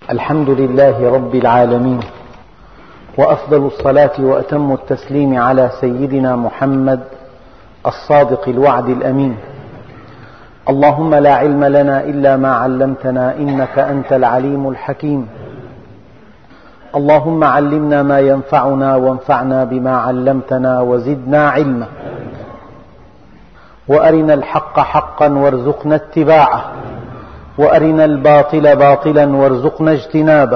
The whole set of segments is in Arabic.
الحمد لله رب العالمين، وأفضل الصلاة وأتم التسليم على سيدنا محمد الصادق الوعد الأمين. اللهم لا علم لنا إلا ما علمتنا إنك أنت العليم الحكيم. اللهم علمنا ما ينفعنا وانفعنا بما علمتنا وزدنا علما، وأرنا الحق حقا وارزقنا اتباعه، وأرنا الباطل باطلا وارزقنا اجتنابه،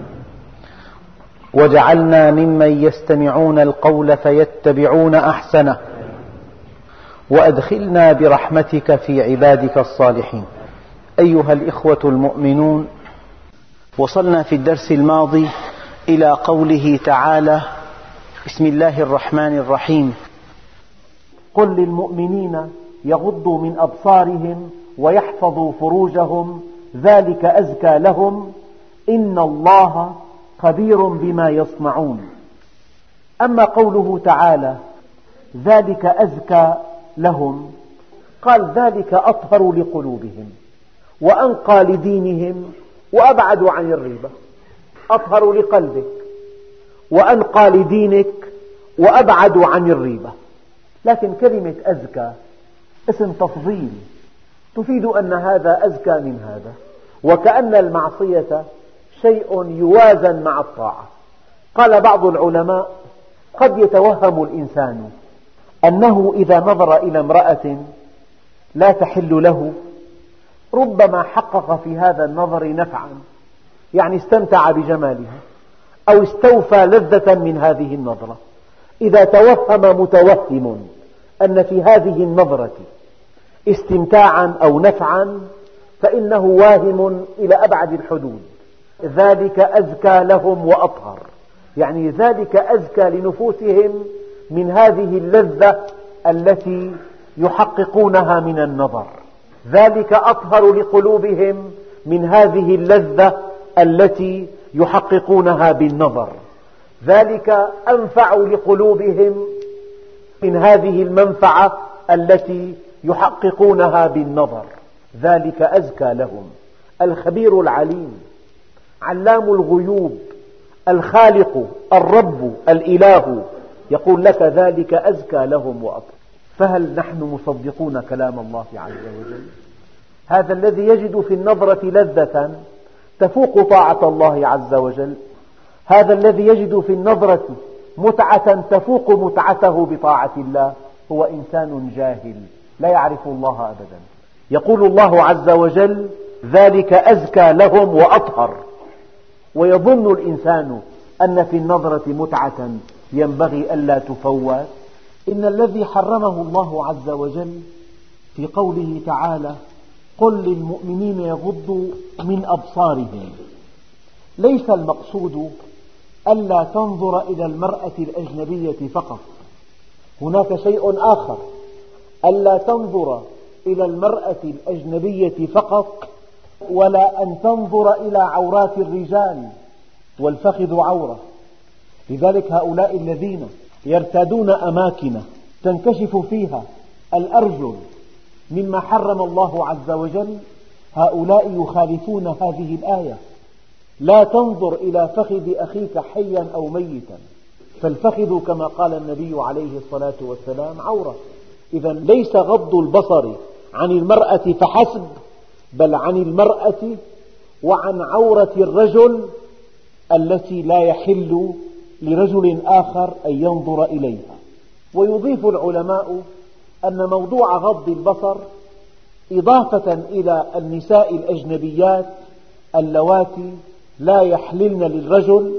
واجعلنا ممن يستمعون القول فيتبعون أحسنه، وأدخلنا برحمتك في عبادك الصالحين. أيها الإخوة المؤمنون، وصلنا في الدرس الماضي إلى قوله تعالى: بسم الله الرحمن الرحيم: قل للمؤمنين يغضوا من أبصارهم ويحفظوا فروجهم ذلك أزكى لهم إن الله خبير بما يصنعون. أما قوله تعالى ذلك أزكى لهم، قال ذلك أطهر لقلوبهم وأنقى لدينهم وأبعد عن الريبة. أطهر لقلبك وأنقى لدينك وأبعد عن الريبة. لكن كلمة أزكى اسم تفضيل تفيد أن هذا أزكى من هذا، وكأن المعصية شيء يوازن مع الطاعة. قال بعض العلماء: قد يتوهم الإنسان أنه إذا نظر إلى امرأة لا تحل له ربما حقق في هذا النظر نفعا، يعني استمتع بجمالها أو استوفى لذة من هذه النظرة. إذا توهم متوهم أن في هذه النظرة استمتاعا أو نفعا فإنه واهم إلى أبعد الحدود. ذلك أزكى لهم وأطهر، يعني ذلك أزكى لنفوسهم من هذه اللذة التي يحققونها من النظر. ذلك أطهر لقلوبهم من هذه اللذة التي يحققونها بالنظر. ذلك أنفع لقلوبهم من هذه المنفعة التي يحققونها بالنظر. ذلك أزكى لهم. الخبير العليم، علام الغيوب، الخالق، الرب، الإله، يقول لك ذلك أزكى لهم وأطهر. فهل نحن مصدقون كلام الله عز وجل؟ هذا الذي يجد في النظرة لذة تفوق طاعة الله عز وجل، هذا الذي يجد في النظرة متعة تفوق متعته بطاعة الله، هو إنسان جاهل لا يعرف الله أبدا. يقول الله عز وجل ذلك أزكى لهم وأطهر، ويظن الإنسان أن في النظرة متعة ينبغي ألا تفوت. إن الذي حرمه الله عز وجل في قوله تعالى: قل للمؤمنين يغضوا من أبصارهم، ليس المقصود ألا تنظر إلى المرأة الأجنبية فقط، هناك شيء آخر: ألا تنظر إلى المرأة الأجنبية فقط، ولا أن تنظر إلى عورات الرجال، والفخذ عورة. لذلك هؤلاء الذين يرتادون أماكن تنكشف فيها الأرجل مما حرم الله عز وجل، هؤلاء يخالفون هذه الآية: لا تنظر إلى فخذ أخيك حيا أو ميتا، فالفخذ كما قال النبي عليه الصلاة والسلام عورة. إذا ليس غض البصر عن المرأة فحسب، بل عن المرأة وعن عورة الرجل التي لا يحل لرجل آخر أن ينظر إليها. ويضيف العلماء أن موضوع غض البصر إضافة إلى النساء الأجنبيات اللواتي لا يحللن للرجل،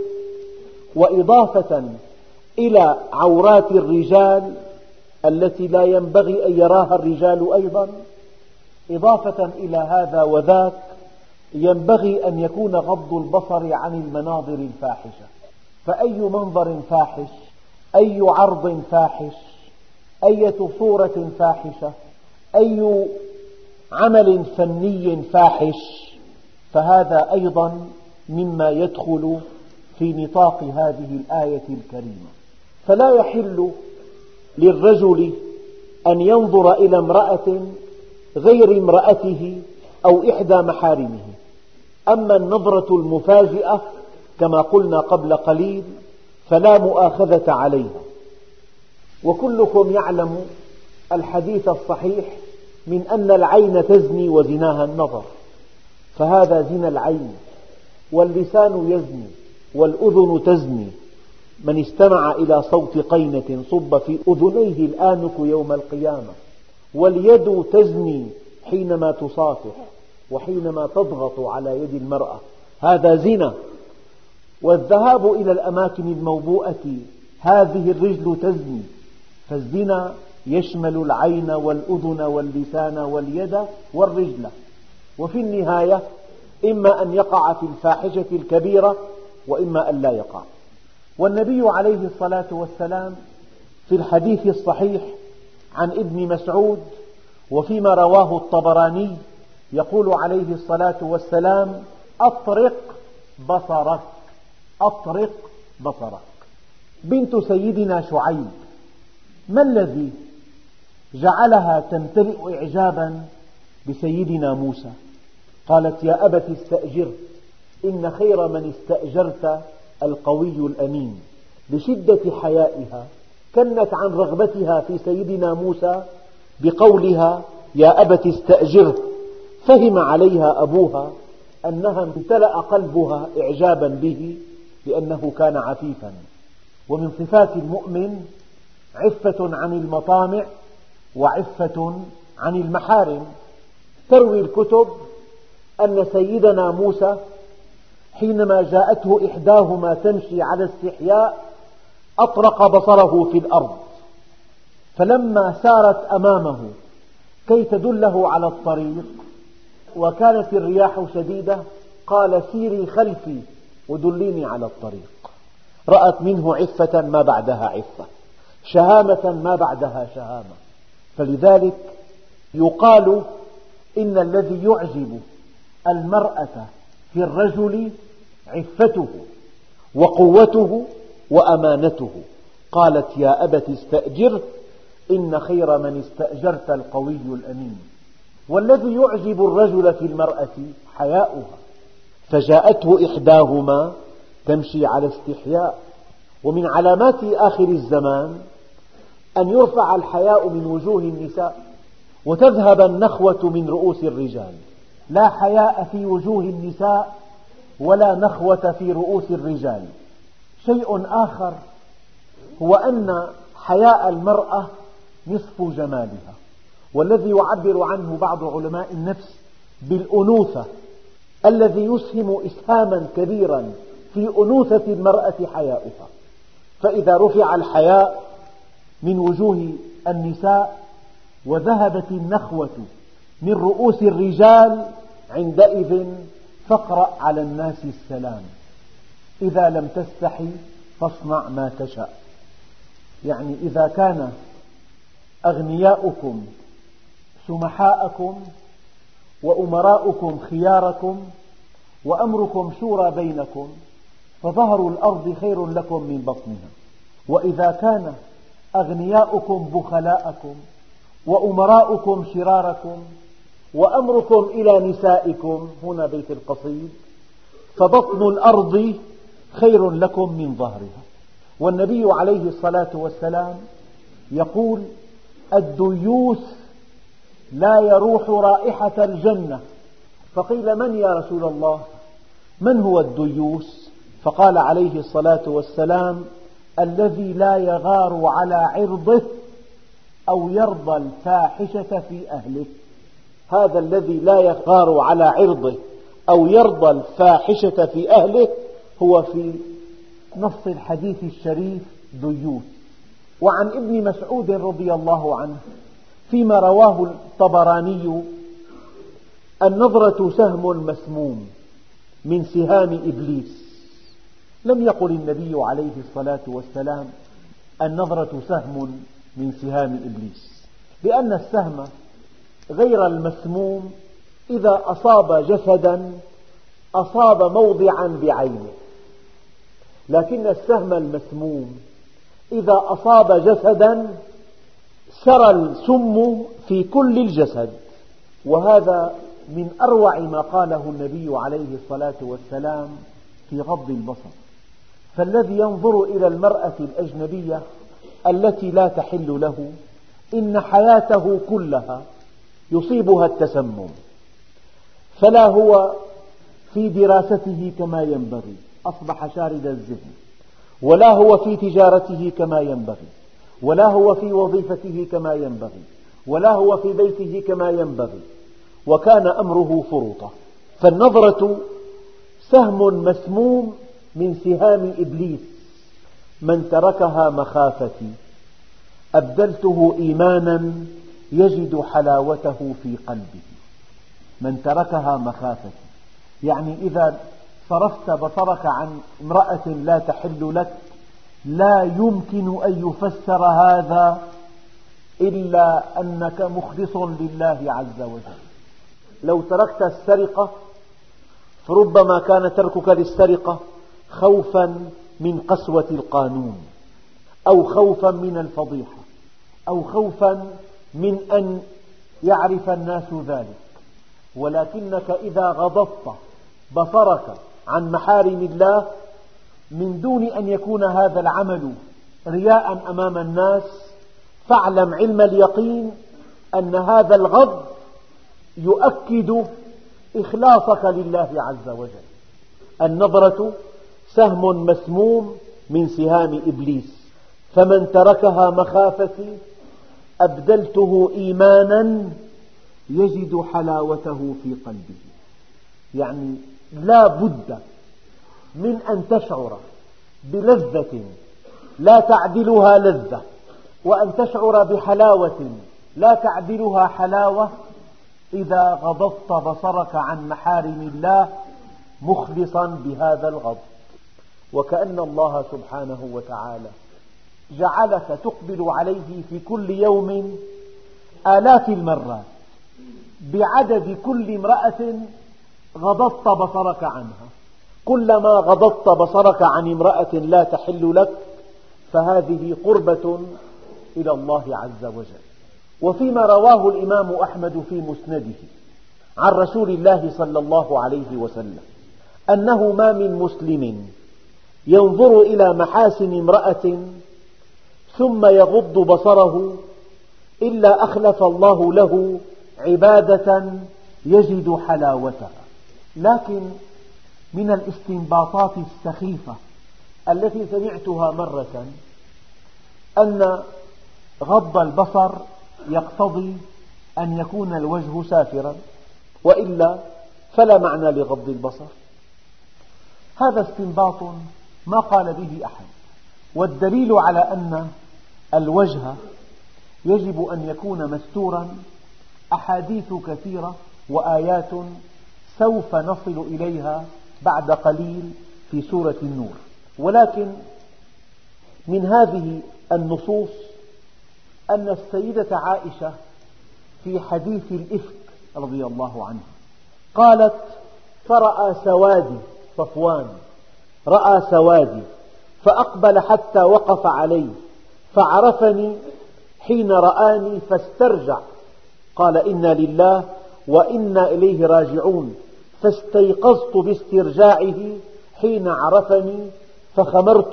وإضافة إلى عورات الرجال التي لا ينبغي أن يراها الرجال أيضا، إضافة إلى هذا وذاك ينبغي أن يكون غض البصر عن المناظر الفاحشة. فأي منظر فاحش، أي عرض فاحش، أية صورة فاحشة، أي عمل فني فاحش، فهذا أيضا مما يدخل في نطاق هذه الآية الكريمة. فلا يحل للرجل أن ينظر إلى امرأة غير امرأته أو إحدى محارمه، أما النظرة المفاجئة كما قلنا قبل قليل فلا مؤاخذة عليها. وكلكم يعلم الحديث الصحيح من أن العين تزني وزناها النظر، فهذا زنا العين، واللسان يزني والأذن تزني. من استمع إلى صوت قينة صب في أذنيه الآنك يوم القيامة. واليد تزني حينما تصافح وحينما تضغط على يد المرأة، هذا زنا. والذهاب إلى الأماكن الموبوءة، هذه الرجل تزني. فالزنا يشمل العين والأذن واللسان واليد والرجل، وفي النهاية إما أن يقع في الفاحشة الكبيرة وإما أن لا يقع. والنبي عليه الصلاة والسلام في الحديث الصحيح عن ابن مسعود وفيما رواه الطبراني يقول عليه الصلاة والسلام: أطرق بصرك، أطرق بصرك. بنت سيدنا شعيب ما الذي جعلها تمتلئ إعجابا بسيدنا موسى؟ قالت: يا أبت استأجره إن خير من استأجرت القوي الأمين. بشدة حيائها كنت عن رغبتها في سيدنا موسى بقولها: يا أبت استأجره. فهم عليها أبوها أنها امتلأ قلبها إعجابا به لأنه كان عفيفا. ومن صفات المؤمن عفة عن المطامع وعفة عن المحارم. تروي الكتب أن سيدنا موسى حينما جاءته إحداهما تمشي على استحياء أطرق بصره في الأرض، فلما سارت أمامه كي تدله على الطريق وكانت الرياح شديدة قال: سيري خلفي ودليني على الطريق. رأت منه عفة ما بعدها عفة، شهامة ما بعدها شهامة. فلذلك يقال إن الذي يعجب المرأة في الرجل عفته وقوته وأمانته. قالت: يا أبت استأجره إن خير من استأجرت القوي الأمين. والذي يعجب الرجل في المرأة حياؤها، فجاءته إحداهما تمشي على استحياء. ومن علامات آخر الزمان أن يرفع الحياء من وجوه النساء وتذهب النخوة من رؤوس الرجال. لا حياء في وجوه النساء ولا نخوة في رؤوس الرجال. شيء آخر هو أن حياء المرأة نصف جمالها، والذي يعبر عنه بعض علماء النفس بالأنوثة، الذي يسهم إسهاما كبيرا في أنوثة المرأة حياؤها. فإذا رفع الحياء من وجوه النساء وذهبت النخوة من رؤوس الرجال، عندئذ فاقرأ على الناس السلام. إذا لم تستحي فاصنع ما تشاء. يعني إذا كان أغنياؤكم سمحاءكم وأمراؤكم خياركم وأمركم شورى بينكم فظهر الأرض خير لكم من بطنها. وإذا كان أغنياؤكم بخلاءكم وأمراؤكم شراركم وأمركم إلى نسائكم، هنا بيت القصيد، فبطن الأرض خير لكم من ظهرها. والنبي عليه الصلاة والسلام يقول: الديوث لا يروح رائحة الجنة. فقيل: من يا رسول الله؟ من هو الديوث؟ فقال عليه الصلاة والسلام: الذي لا يغار على عرضه أو يرضى الفاحشة في أهله. هذا الذي لا يغار على عرضه أو يرضى الفاحشة في أهله هو في نص الحديث الشريف ديوث. وعن ابن مسعود رضي الله عنه فيما رواه الطبراني: النظرة سهم مسموم من سهام إبليس. لم يقل النبي عليه الصلاة والسلام النظرة سهم من سهام إبليس، لأن السهم غير المسموم إذا أصاب جسدا أصاب موضعا بعينه، لكن السهم المسموم إذا أصاب جسدا سرى السم في كل الجسد. وهذا من أروع ما قاله النبي عليه الصلاة والسلام في غض البصر. فالذي ينظر إلى المرأة الأجنبية التي لا تحل له إن حياته كلها يصيبها التسمم، فلا هو في دراسته كما ينبغي، أصبح شارد الذهن، ولا هو في تجارته كما ينبغي، ولا هو في وظيفته كما ينبغي، ولا هو في بيته كما ينبغي، وكان أمره فرطة. فالنظرة سهم مسموم من سهام إبليس، من تركها مخافتي أبدلته إيمانا يجد حلاوته في قلبه. من تركها مخافتي يعني إذا صرفت بصرك عن امرأة لا تحل لك لا يمكن أن يفسر هذا إلا أنك مخلص لله عز وجل. لو تركت السرقة فربما كان تركك للسرقة خوفا من قسوة القانون، أو خوفا من الفضيحة، أو خوفا من أن يعرف الناس ذلك، ولكنك إذا غضضت بصرك عن محارم الله من دون أن يكون هذا العمل رياء أمام الناس، فاعلم علم اليقين أن هذا الغض يؤكد إخلاصك لله عز وجل. النظرة سهم مسموم من سهام إبليس، فمن تركها مخافتي أبدلته إيمانا يجد حلاوته في قلبه. يعني لا بد من أن تشعر بلذة لا تعدلها لذة، وأن تشعر بحلاوة لا تعدلها حلاوة إذا غضضت بصرك عن محارم الله مخلصا بهذا الغض. وكأن الله سبحانه وتعالى جعلك تقبل عليه في كل يوم آلاف المرات بعدد كل امرأة غضضت بصرك عنها. كلما غضضت بصرك عن امرأة لا تحل لك فهذه قربة إلى الله عز وجل. وفيما رواه الإمام أحمد في مسنده عن رسول الله صلى الله عليه وسلم أنه ما من مسلم ينظر إلى محاسن امرأة ثم يغض بصره إلا أخلف الله له عبادة يجد حلاوتها. لكن من الاستنباطات السخيفة التي سمعتها مرة أن غض البصر يقتضي أن يكون الوجه سافرا، وإلا فلا معنى لغض البصر. هذا استنباط ما قال به أحد، والدليل على أن الوجه يجب أن يكون مستورا أحاديث كثيرة وآيات سوف نصل إليها بعد قليل في سورة النور. ولكن من هذه النصوص أن السيدة عائشة في حديث الإفك رضي الله عنها قالت: فرأى سوادي صفوان، رأى سوادي فأقبل حتى وقف علي فعرفني حين رآني فاسترجع، قال: إنا لله وإنا إليه راجعون، فاستيقظت باسترجاعه حين عرفني فخمرت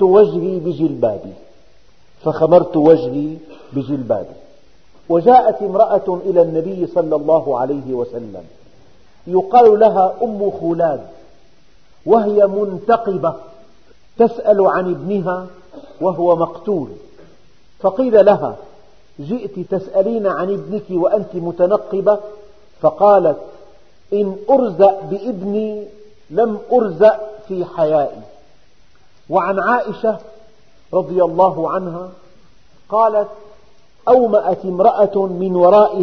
وجهي بجلبابي. وجاءت امرأة إلى النبي صلى الله عليه وسلم يقال لها أم خولاد، وهي منتقبة تسأل عن ابنها وهو مقتول، فقيل لها: جئت تسألين عن ابنك وأنت متنقبة؟ فقالت: إن أرزأ بابني لم أرزأ في حيائي. وعن عائشة رضي الله عنها قالت: أومأت امرأة من وراء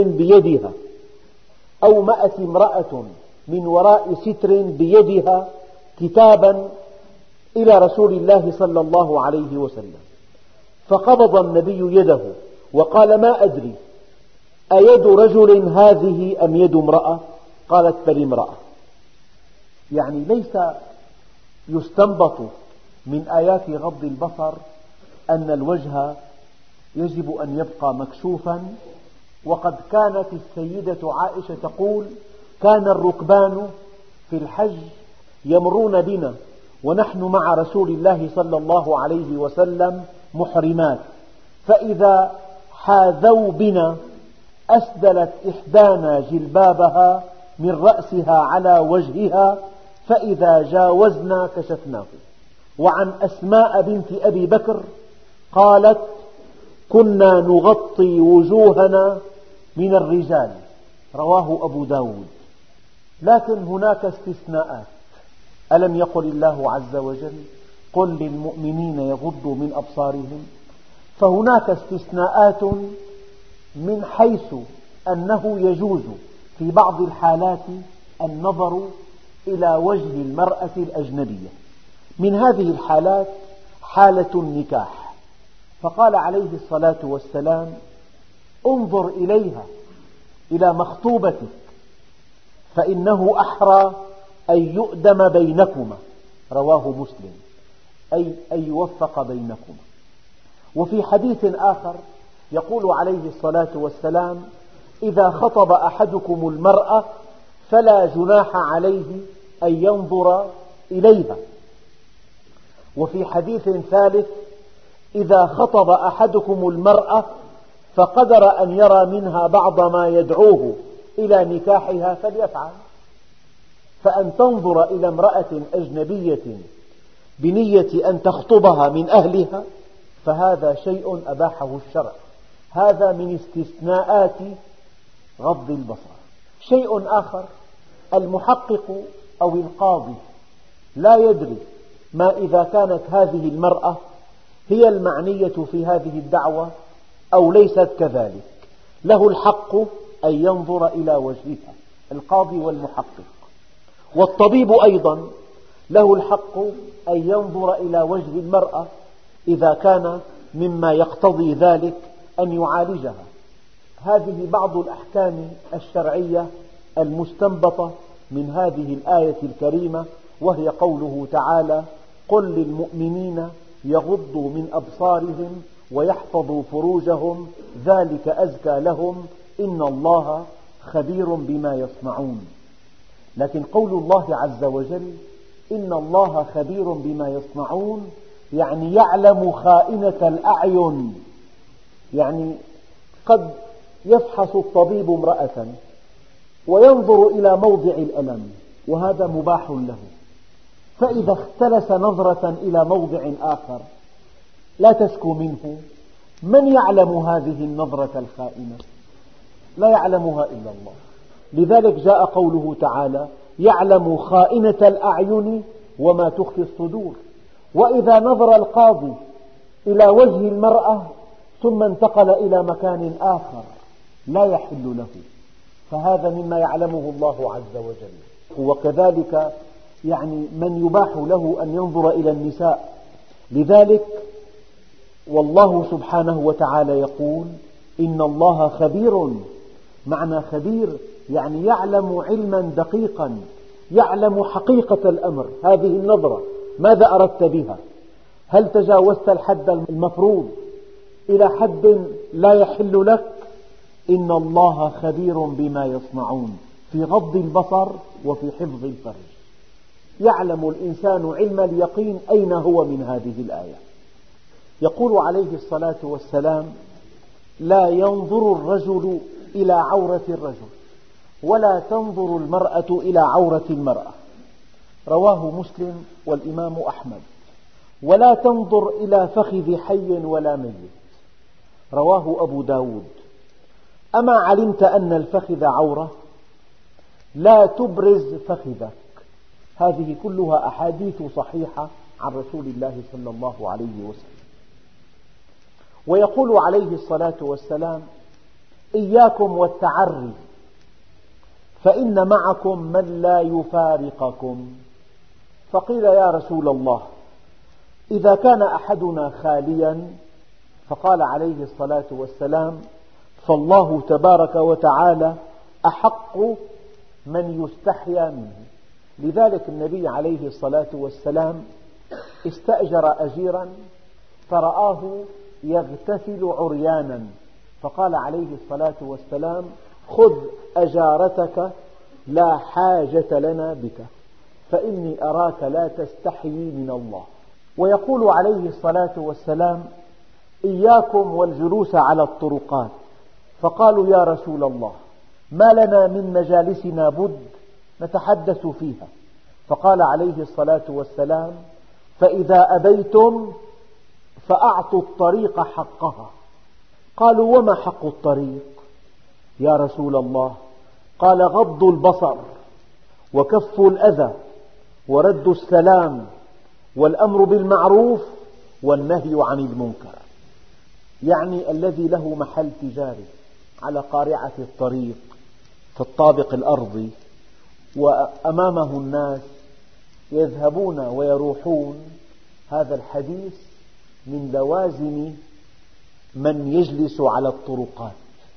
ستر بيدها كتابا إلى رسول الله صلى الله عليه وسلم، فقبض النبي يده وقال: ما أدري أيد رجل هذه أم يد امرأة؟ قالت: بل امرأة. يعني ليس يستنبط من آيات غض البصر أن الوجه يجب أن يبقى مكشوفا. وقد كانت السيدة عائشة تقول: كان الركبان في الحج يمرون بنا ونحن مع رسول الله صلى الله عليه وسلم محرمات، فإذا حاذوا بنا أسدلت إحدانا جلبابها من رأسها على وجهها، فإذا جاوزنا كشفناه. وعن أسماء بنت أبي بكر قالت: كنا نغطي وجوهنا من الرجال، رواه أبو داود. لكن هناك استثناءات. ألم يقل الله عز وجل: قل للمؤمنين يغضوا من أبصارهم؟ فهناك استثناءات من حيث أنه يجوز في بعض الحالات النظر إلى وجه المرأة الأجنبية. من هذه الحالات حالة النكاح، فقال عليه الصلاة والسلام: انظر إليها، إلى مخطوبتك، فإنه أحرى أن يؤدم بينكما، رواه مسلم، أي أن يوفق بينكما. وفي حديث آخر يقول عليه الصلاة والسلام: إذا خطب أحدكم المرأة فلا جناح عليه أن ينظر إليها. وفي حديث ثالث: إذا خطب أحدكم المرأة فقدر أن يرى منها بعض ما يدعوه إلى نكاحها فليفعل. فأن تنظر إلى امرأة أجنبية بنية أن تخطبها من أهلها فهذا شيء أباحه الشرع، هذا من استثناءات غض البصر. شيء آخر: المحقق أو القاضي لا يدري ما إذا كانت هذه المرأة هي المعنية في هذه الدعوة أو ليست كذلك، له الحق أن ينظر إلى وجهها، القاضي والمحقق. والطبيب أيضا له الحق أن ينظر إلى وجه المرأة إذا كان مما يقتضي ذلك أن يعالجها. هذه بعض الأحكام الشرعية المستنبطة من هذه الآية الكريمة، وهي قوله تعالى: قل للمؤمنين يغضوا من أبصارهم ويحفظوا فروجهم ذلك أزكى لهم إن الله خبير بما يصنعون. لكن قول الله عز وجل إن الله خبير بما يصنعون يعني يعلم خائنة الأعين. يعني قد يفحص الطبيب امرأة وينظر إلى موضع الألم وهذا مباح له، فإذا اختلس نظرة إلى موضع آخر لا تشكو منه، من يعلم هذه النظرة الخائنة؟ لا يعلمها إلا الله. لذلك جاء قوله تعالى: يعلم خائنة الأعين وما تخفي الصدور. وإذا نظر القاضي إلى وجه المرأة ثم انتقل إلى مكان آخر لا يحل له، فهذا مما يعلمه الله عز وجل. وكذلك يعني من يباح له أن ينظر إلى النساء. لذلك والله سبحانه وتعالى يقول: إن الله خبير. معنى خبير يعني يعلم علما دقيقا، يعلم حقيقة الأمر. هذه النظرة ماذا أردت بها؟ هل تجاوزت الحد المفروض إلى حد لا يحل لك؟ إن الله خبير بما يصنعون، في غض البصر وفي حفظ الفرج. يعلم الإنسان علم اليقين أين هو من هذه الآية. يقول عليه الصلاة والسلام: لا ينظر الرجل إلى عورة الرجل ولا تنظر المرأة إلى عورة المرأة، رواه مسلم والإمام أحمد. ولا تنظر إلى فخذ حي ولا ميت، رواه أبو داود. أما علمت أن الفخذ عورة؟ لا تبرز فخذك. هذه كلها أحاديث صحيحة عن رسول الله صلى الله عليه وسلم. ويقول عليه الصلاة والسلام: إياكم والتعري فإن معكم من لا يفارقكم. فقيل: يا رسول الله، إذا كان أحدنا خاليا؟ فقال عليه الصلاة والسلام: فالله تبارك وتعالى أحق من يستحيا منه. لذلك النبي عليه الصلاة والسلام استأجر أجيرا فرآه يغتسل عريانا، فقال عليه الصلاة والسلام: خذ أجارتك لا حاجة لنا بك فإني أراك لا تستحيي من الله. ويقول عليه الصلاة والسلام: إياكم والجلوس على الطرقات. فقالوا: يا رسول الله، ما لنا من مجالسنا بد نتحدث فيها. فقال عليه الصلاة والسلام: فإذا أبيتم فأعطوا الطريق حقها. قالوا: وما حق الطريق يا رسول الله؟ قال: غض البصر، وكف الأذى، ورد السلام، والأمر بالمعروف، والنهي عن المنكر. يعني الذي له محل تجاري على قارعة الطريق في الطابق الأرضي وأمامه الناس يذهبون ويروحون، هذا الحديث من لوازم من يجلس على الطرقات.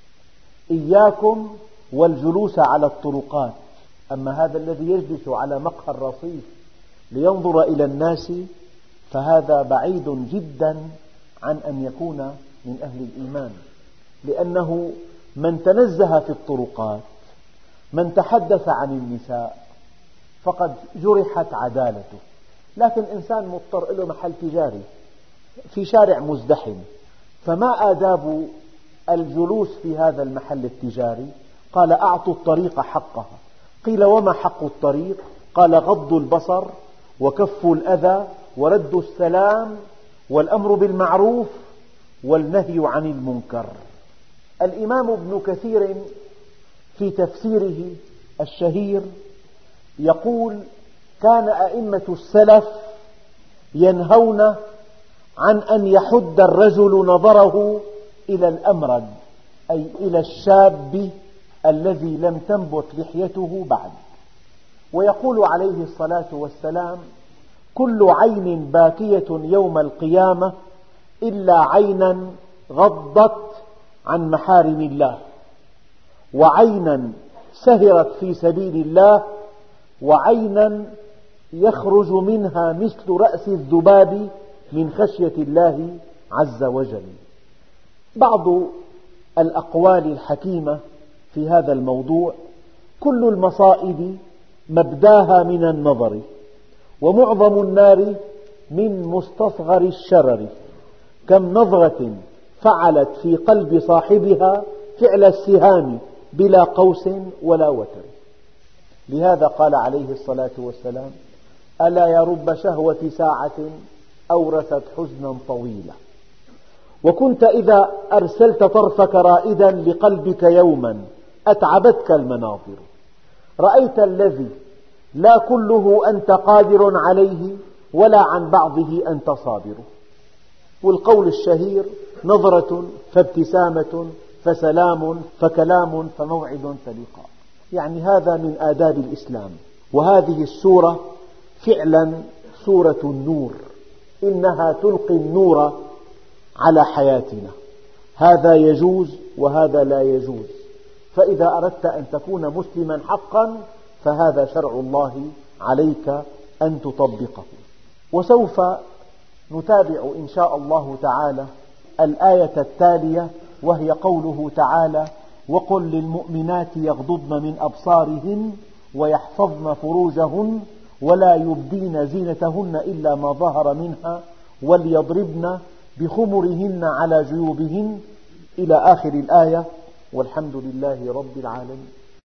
إياكم والجلوس على الطرقات. أما هذا الذي يجلس على مقهى الرصيف لينظر إلى الناس فهذا بعيد جدا عن أن يكون من أهل الإيمان، لأنه من تنزه في الطرقات، من تحدث عن النساء، فقد جرحت عدالته. لكن إنسان مضطر له محل تجاري في شارع مزدحم، فما آداب الجلوس في هذا المحل التجاري؟ قال: أعطوا الطريق حقها. قيل: وما حق الطريق؟ قال: غض البصر، وكف الأذى، ورد السلام، والأمر بالمعروف، والنهي عن المنكر. الإمام ابن كثير في تفسيره الشهير يقول: كان أئمة السلف ينهون عن أن يحد الرجل نظره إلى الأمرد، أي إلى الشاب الذي لم تنبت لحيته بعد. ويقول عليه الصلاة والسلام: كل عين باكية يوم القيامة إلا عينا غضت عن محارم الله، وعينا سهرت في سبيل الله، وعينا يخرج منها مثل رأس الذباب من خشية الله عز وجل. بعض الأقوال الحكيمة في هذا الموضوع: كل المصائب مبداها من النظر، ومعظم النار من مستصغر الشرر، كم نظرة فعلت في قلب صاحبها فعل السهام بلا قوس ولا وتر. لهذا قال عليه الصلاة والسلام: ألا يا رب شهوة ساعة أورثت حزنا طويلا. وكنت إذا أرسلت طرفك رائدا لقلبك يوما أتعبتك المناظر، رأيت الذي لا كله أنت قادر عليه ولا عن بعضه أنت صابر. والقول الشهير: نظرة فابتسامة فسلام فكلام فموعد فلقاء. يعني هذا من آداب الإسلام. وهذه السورة فعلا سورة النور، إنها تلقي النور على حياتنا. هذا يجوز وهذا لا يجوز، فإذا أردت أن تكون مسلما حقا فهذا شرع الله عليك أن تطبقه. وسوف نتابع إن شاء الله تعالى الآية التالية، وهي قوله تعالى: وقل للمؤمنات يغضضن من أبصارهن ويحفظن فروجهن ولا يبدين زينتهن إلا ما ظهر منها وليضربن بخمرهن على جيوبهن، إلى آخر الآية. والحمد لله رب العالمين.